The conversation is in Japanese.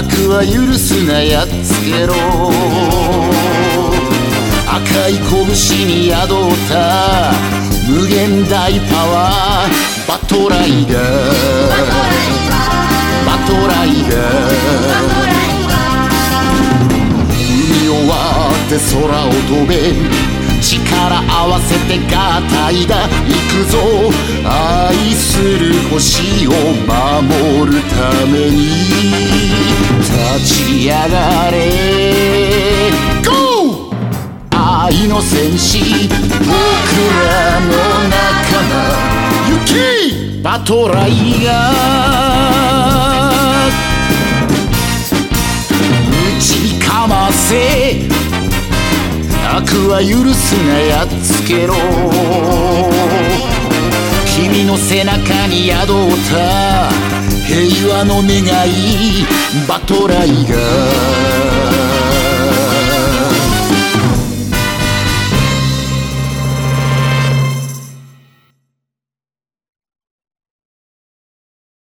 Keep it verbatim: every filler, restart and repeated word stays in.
悪は許すなやっつけろ。赤い拳に宿った無限大パワーバトライガー、バトライガー。海を割って空を飛べ、力合わせてガタイが行くぞ。愛する星を守るために立ち上がれ ゴー！ 愛の戦士僕らの仲間行けバトライガー。打ちかませ悪は許すなやっつけろ。君の背中に宿った平和の願いバトライガー。